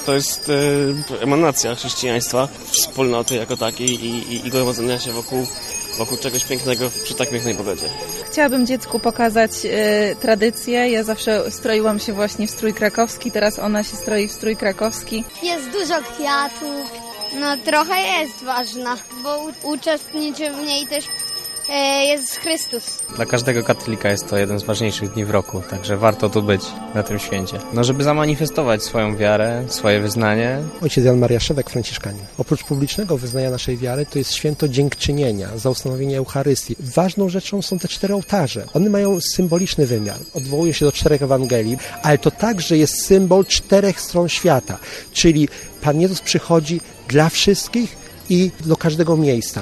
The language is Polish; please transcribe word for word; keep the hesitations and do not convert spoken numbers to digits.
To jest e, emanacja chrześcijaństwa, wspólnoty jako takiej i, i, i gromadzenia się wokół, wokół czegoś pięknego przy tak pięknej pogodzie. Chciałabym dziecku pokazać e, tradycję. Ja zawsze stroiłam się właśnie w strój krakowski, teraz ona się stroi w strój krakowski. Jest dużo kwiatów. No trochę jest ważna, bo u- uczestniczy w niej też e, Jezus Chrystus. Dla każdego katolika jest to jeden z ważniejszych dni w roku, także warto tu być na tym święcie. No, żeby zamanifestować swoją wiarę, swoje wyznanie. Ojciec Jan Maria Szewek, franciszkanin. Oprócz publicznego wyznania naszej wiary, to jest święto dziękczynienia za ustanowienie Eucharystii. Ważną rzeczą są te cztery ołtarze. One mają symboliczny wymiar. Odwołują się do czterech Ewangelii, ale to także jest symbol czterech stron świata, czyli Pan Jezus przychodzi dla wszystkich i do każdego miejsca.